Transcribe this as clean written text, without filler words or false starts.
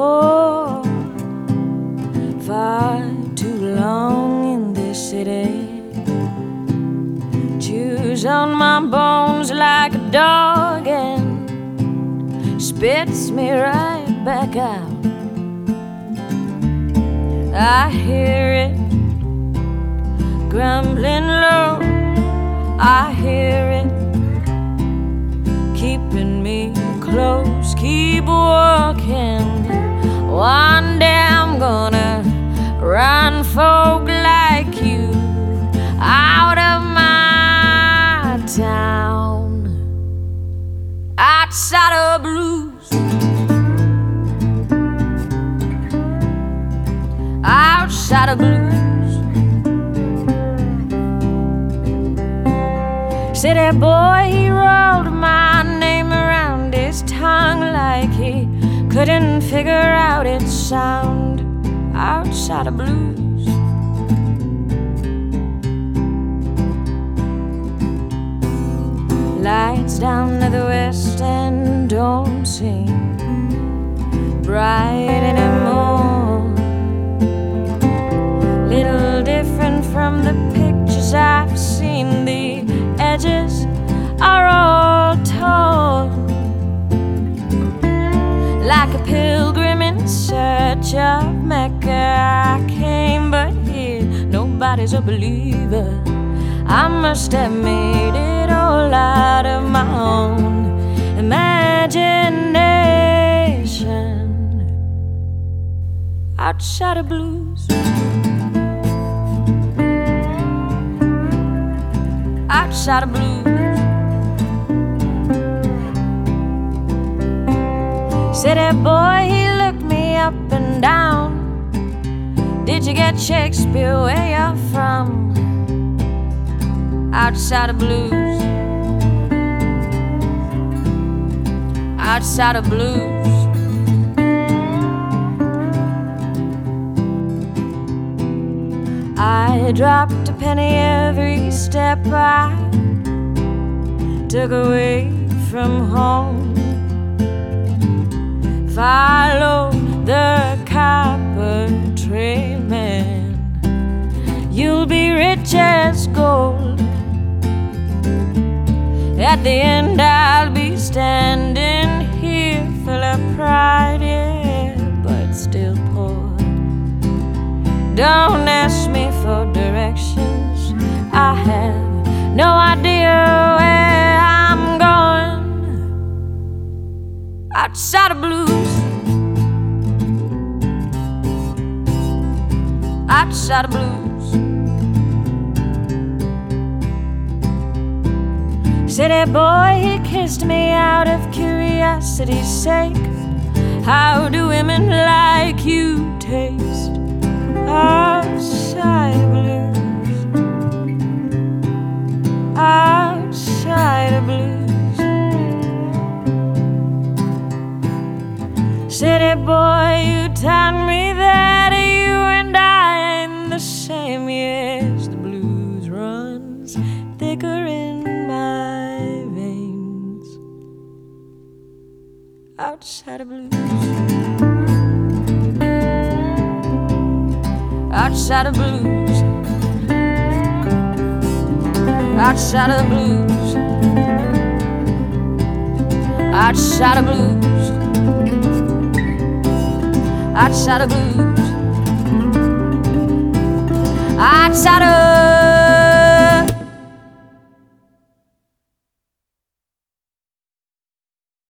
for far too long in this city. Chews on my bones like a dog and spits me right back out. I hear it grumbling low, I hear it keeping me close. Keep walking, one day I'm gonna run folk like you out of my town. Outside of blues, outside of blues. City boy, he rolled my name around his tongue like he couldn't figure out its sound. Outside of blues, lights down to the west end don't seem bright anymore. Little different from the pictures I've seen. The edges are all torn. Like a pilgrim in search of Mecca, I came, but here nobody's a believer. I must have made it all out of my own imagination. Outside of blues, outside of blues. City boy, he looked me up and down. Did you get Shakespeare where you're from? Outside of blues, outside of blues. I dropped a penny every step I took away from home. Follow the copper trail, man. You'll be rich as gold. At the end I'll be standing here full of pride, yeah, but still poor. Don't ask me for directions, I have no idea where I'm going. Outside of blues, outside of blues. City boy, he kissed me out of curiosity's sake. How do women like you taste? Outside of blues, outside of blues. City boy, you taught me that you and I ain't the same. Yes, the blues runs thicker in my veins. Outside of blues, outside of blues, outside of blues, outside of blues, outside of blues, outside of